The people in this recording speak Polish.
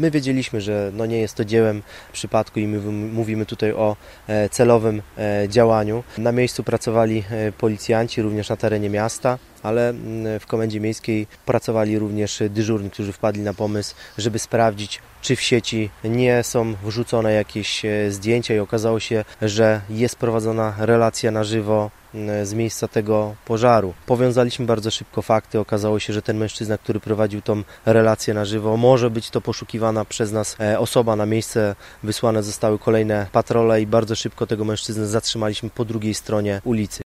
My wiedzieliśmy, że nie jest to dziełem przypadku i my mówimy tutaj o celowym działaniu. Na miejscu pracowali policjanci również na terenie miasta, ale w Komendzie Miejskiej pracowali również dyżurni, którzy wpadli na pomysł, żeby sprawdzić, czy w sieci nie są wrzucone jakieś zdjęcia i okazało się, że jest prowadzona relacja na żywo z miejsca tego pożaru. Powiązaliśmy bardzo szybko fakty, okazało się, że ten mężczyzna, który prowadził tą relację na żywo, może być to poszukiwana przez nas osoba. Na miejsce wysłane zostały kolejne patrole i bardzo szybko tego mężczyznę zatrzymaliśmy po drugiej stronie ulicy.